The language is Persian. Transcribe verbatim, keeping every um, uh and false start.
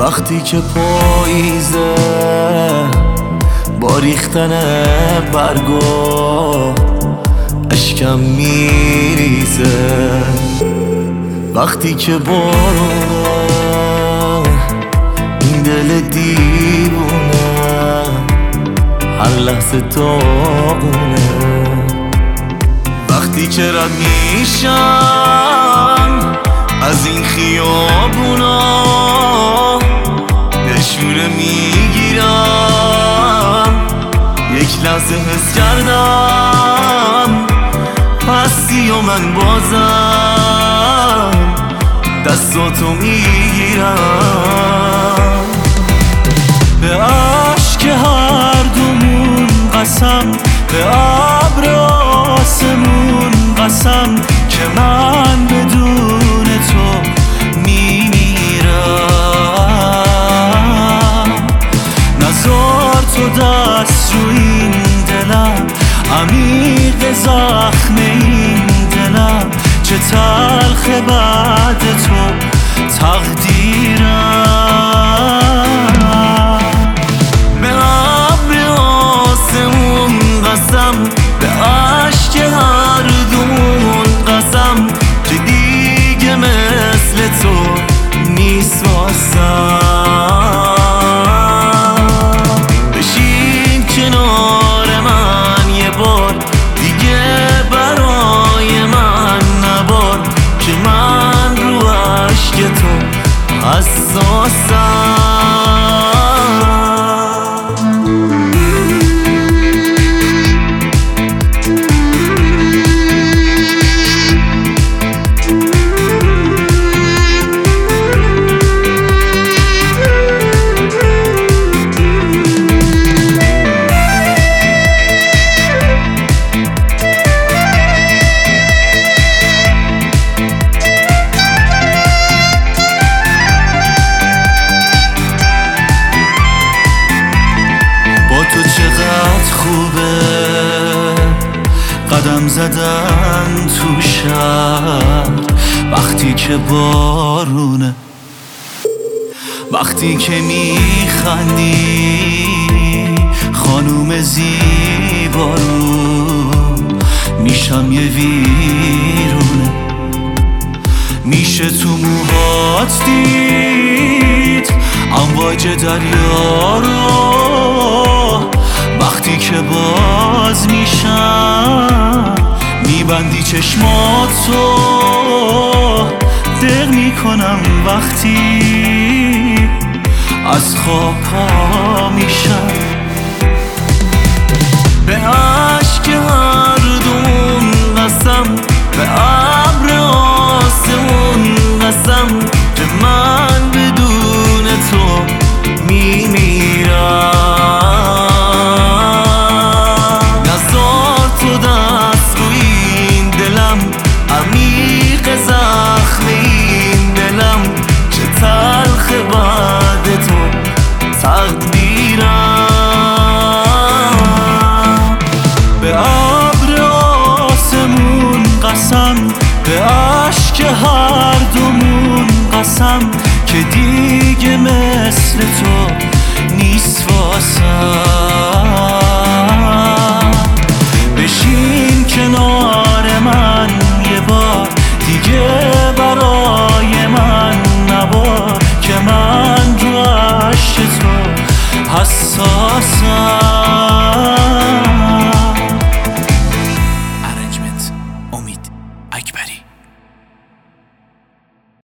وقتی که پاییزه با ریختن برگا اشکم میریزه، وقتی که بارونه این دل دیوونه هر لحظه داغونه، وقتی که رد میشم از این خیابونا دشوره میگیرم، یک لحظه حس کردم هستی و من بازم دستاتو میگیرم. به عشق هر دومون قسم، به ابر آسمون قسم که من بدون تو میمیرم. نذار تو دست رو این دلم، عمیق زخم این دلم، چه تلخ بعد تو تقدیرم. به ابر آسمون قسم، به عشق هر دومون قسم که دیگه مثل تو نیست واسم. بشین کنار من یه بار دیگه برای من نبار که من رو عشق تو حساسم. قدم زدن تو شهر وقتی که بارونه، وقتی که میخندی خانوم زیبارو میشم یه ویرونه. میشه تو موهات دید امواج دریا رو، وقتی که باز میشم میبندی چشماتو، دق میکنم وقتی از خواب پا میشم. به عشق هر دومون قسم، به ابر آسمون قسم که من بدون تو میمیرم. زخم این دلم چه تلخ بعد تو تقدیرم. به ابر آسمون قسم، به عشق هر دومون قسم که دیگه مثل تو نیست واسم. بشین کنار من یه بار دیگه برای من نبار که من رو عشق تو حساسم.